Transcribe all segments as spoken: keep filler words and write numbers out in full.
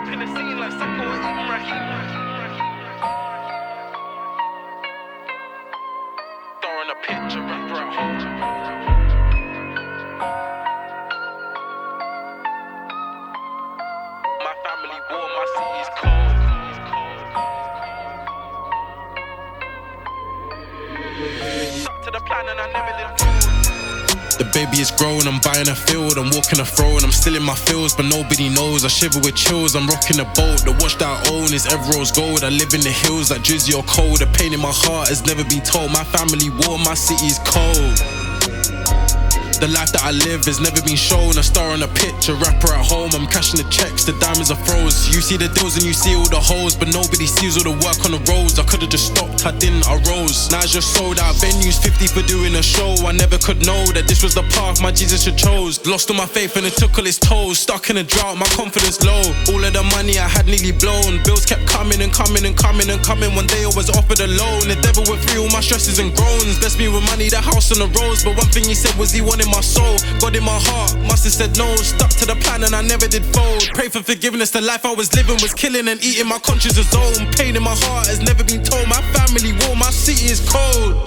rapping the scene like Sako or even Raheem. Throwing a picture, rapper at home. My family war, my city's cold. Stuck to the plan and I never lived forward. The baby is grown, I'm buying a field, I'm walking a throne, I'm still in my fields, but nobody knows. I shiver with chills, I'm rocking a boat. The watch that I own is ever rose gold. I live in the hills like Drizzy or Cole. The pain in my heart has never been told. My family war, my city's cold. The life that I live has never been shown. A star on a pitch, a rapper at home. I'm cashing the checks, the diamonds are froze. You see the deals and you see all the hoes, but nobody sees all the work on the roads. I could've just stopped, I didn't, I rose. Now I just sold out venues, fifty for doing a show. I never could know that this was the path my Jesus had chose. Lost all my faith and it took all its tolls. Stuck in a drought, my confidence low. All of the money I had nearly blown. Bills kept coming and coming and coming and coming. One day I was offered a loan. The devil went through all my stresses and groans. Blessed me with money, the house on the roads. But one thing he said was he wanted my soul. God in my heart, must have said no. Stuck to the plan and I never did fold. Pray for forgiveness, the life I was living was killing and eating my conscience is own. Pain in my heart has never been told. My family war, my city is cold.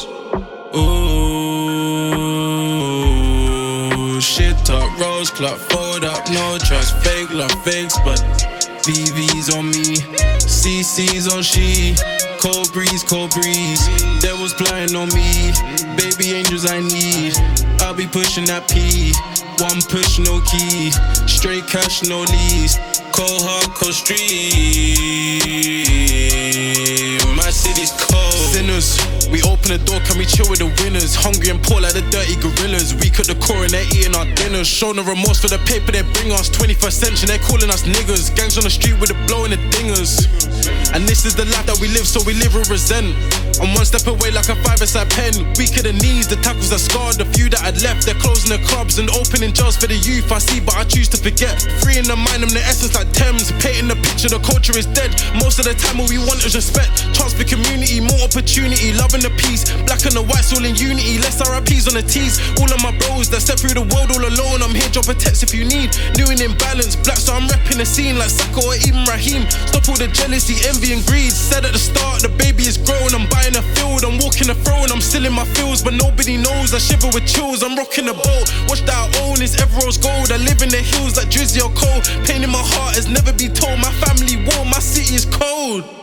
Ooh, shit talk, rose clock, fold up, no trust, fake love, fakes, but V V's on me, C C's on she. Cold breeze, cold breeze, devils flying on me. Baby angels I need, I'll be pushing that P. One push, no key, straight cash, no lease. Cold hardcore street, my city's cold. Sinners, we open the door, can we chill with the winners? Hungry and poor like the dirty gorillas. Weak at the core and they're eating our dinners. Show no remorse for the paper they bring us. twenty-first century, they're calling us niggas. Gangs on the street with the blowing the dingers. And this is the life that we live, so we live with resent. I'm one step away like a five-a-side pen. Weak at the knees, the tackles are scarred. The few that I'd left, they're closing the clubs and opening jobs for the youth I see, but I choose to forget. Free in the mind, I'm the essence like Thames. Painting the picture, the culture is dead. Most of the time all we want is respect. Chance for community, more opportunity. Love and the peace, black and the white's all in unity. Less R I Ps on the T's. All of my bros that step through the world all alone. I'm here, drop a text if you need. New and in balance, black, so I'm repping the scene like Sako or even Raheem. Stop all the jealousy, envy and greed. Said at the start, the baby is grown. I'm buying a field, I'm walking a throne. I'm still in my fields, but nobody knows. I shiver with chills, I'm rocking a boat. Watch that I own is ever rose gold. I live in the hills like Drizzy or Cole. Pain in my heart has never been told. My family war, my city is cold.